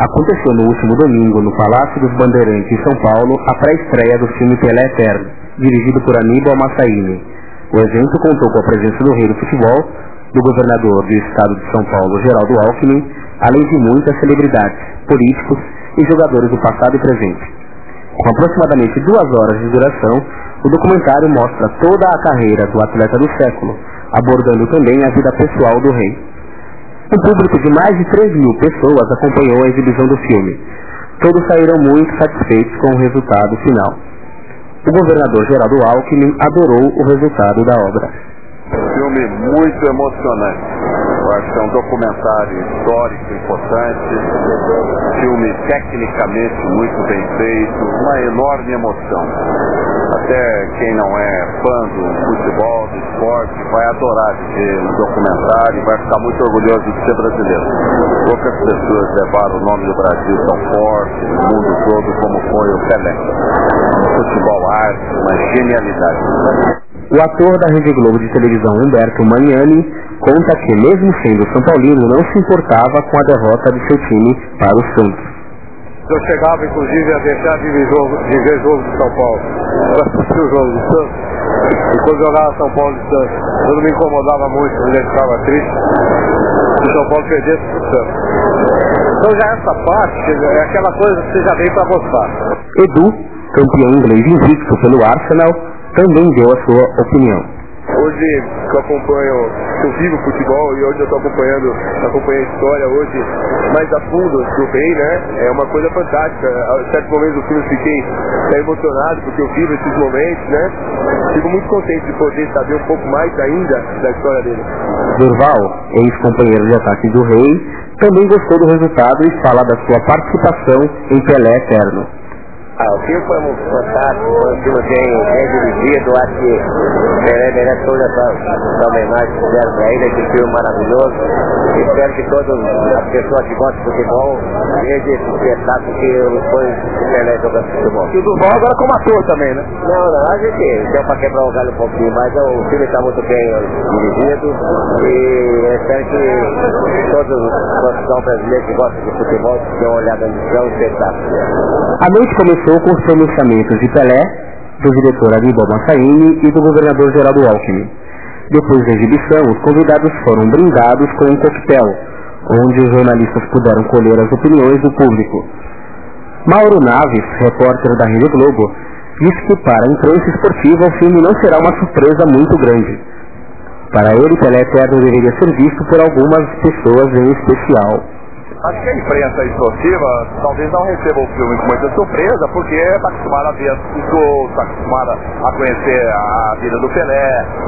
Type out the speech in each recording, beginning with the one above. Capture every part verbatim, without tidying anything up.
Aconteceu no último domingo, no Palácio dos Bandeirantes, em São Paulo, a pré-estreia do filme Pelé Eterno, dirigido por Aníbal Massaíni. O evento contou com a presença do rei do futebol, do governador do estado de São Paulo, Geraldo Alckmin, além de muitas celebridades, políticos e jogadores do passado e presente. Com aproximadamente duas horas de duração, o documentário mostra toda a carreira do atleta do século, abordando também a vida pessoal do rei. Um público de mais de três mil pessoas acompanhou a exibição do filme. Todos saíram muito satisfeitos com o resultado final. O governador Geraldo Alckmin adorou o resultado da obra. Filme muito emocionante. Eu acho que é um documentário histórico importante, filme tecnicamente muito bem feito, uma enorme emoção. Até quem não é fã do futebol, do esporte, vai adorar ver um documentário e vai ficar muito orgulhoso de ser brasileiro. Poucas pessoas levaram o nome do Brasil tão forte, no mundo todo, como foi o Pelé. Um futebol arte, uma genialidade. O ator da Rede Globo de televisão Humberto Magnani conta que, mesmo sendo São Paulino, não se importava com a derrota de seu time para o Santos. Eu chegava, inclusive, a deixar de ver jogo de, ver jogo de São Paulo, para assistir o jogo do Santos. E quando jogava São Paulo e Santos, eu não me incomodava muito, eu ficava triste se São Paulo perdesse para o Santos. Então já essa parte é aquela coisa que você já veio para gostar. Edu, campeão inglês invicto pelo Arsenal, também deu a sua opinião. Hoje eu acompanho, eu vivo futebol e hoje eu estou acompanhando, acompanhando a história hoje mais a fundo do rei, né? É uma coisa fantástica. A certos momentos do filme eu fiquei é, emocionado porque eu vivo esses momentos, né? Fico muito contente de poder saber um pouco mais ainda da história dele. Durval, ex-companheiro de ataque do rei, também gostou do resultado e fala da sua participação em Pelé Eterno. Ah, o filme foi muito fantástico, foi um filme bem, bem dirigido, acho que Pelé merece toda essa, essa homenagem que fizeram para ele, esse filme maravilhoso. Espero que todas as pessoas que gostam de futebol vejam esse espetáculo que foi o Pelé jogando futebol. E o Durval agora como ator também, né? Não, não, a gente deu para quebrar o galho um pouquinho, mas o filme está muito bem dirigido e espero que todos os brasileiros que gostam de futebol tenham uma olhada no espetáculo. A noite começou com os pronunciamentos de Pelé, do diretor Aníbal Massaíni e do governador Geraldo Alckmin. Depois da exibição, os convidados foram brindados com um coquetel, onde os jornalistas puderam colher as opiniões do público. Mauro Naves, repórter da Rede Globo, disse que para a imprensa esportiva o filme não será uma surpresa muito grande. Para ele, Pelé Eterno deveria ser visto por algumas pessoas em especial. Acho que a imprensa esportiva talvez não receba o filme com muita surpresa, porque está acostumada a ver os gols, está acostumada a conhecer a vida do Pelé.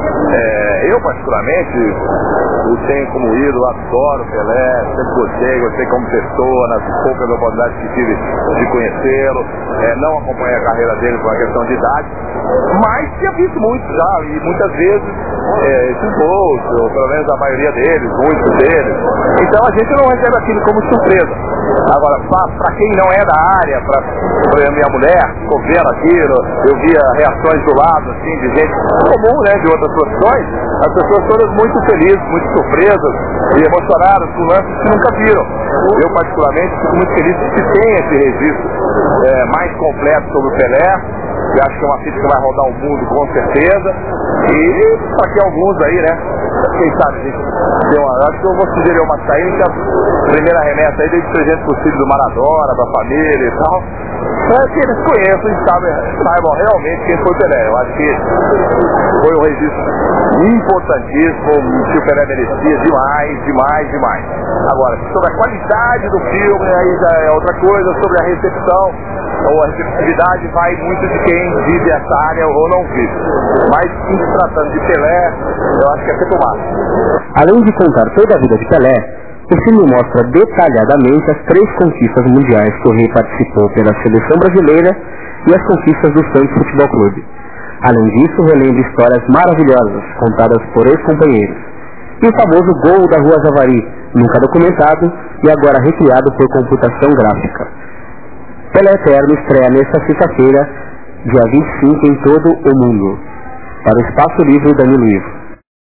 É, eu, particularmente, o tenho como ídolo, adoro o Pelé, sempre gostei, gostei como pessoa, nas poucas oportunidades que tive de conhecê-lo. É, não acompanhei a carreira dele por uma questão de idade, mas tinha visto muito já, e muitas vezes é, esses gols, ou pelo menos a maioria deles, muitos deles. Então a gente não recebe aquilo como surpresa. Agora, para quem não é da área, para minha mulher, ficou vendo aquilo, eu via reações do lado, assim, de gente comum, né, de outras profissões, as pessoas todas muito felizes, muito surpresas e emocionadas com lances que nunca viram. Eu, particularmente, fico muito feliz que tem esse registro é, mais completo sobre o Pelé. Eu acho que é uma fita que vai rodar o mundo com certeza. E para que alguns aí, né? Quem sabe, gente, tem uma, acho que eu vou sugerir uma saída que a primeira remessa aí deu de presente pro filho do Maradona, da família e tal. Para que eles conheçam e saibam, saibam realmente quem foi o Pelé. Eu acho que foi um registro importantíssimo, que o Pelé merecia demais, demais, demais. Agora, sobre a qualidade do filme, aí já é outra coisa, sobre a recepção, ou a receptividade vai muito de quem vive essa área ou não vive. Mas, se tratando de Pelé, eu acho que é sempre o máximo. Além de contar toda a vida de Pelé, o filme mostra detalhadamente as três conquistas mundiais que o rei participou pela seleção brasileira e as conquistas do Santos Futebol Clube. Além disso, relembra histórias maravilhosas contadas por ex-companheiros. E o famoso gol da Rua Javari, nunca documentado e agora recriado por computação gráfica. Pelé Eterno estreia nesta sexta-feira, dia vinte e cinco, em todo o mundo. Para o Espaço Livre, Danilo Ivo.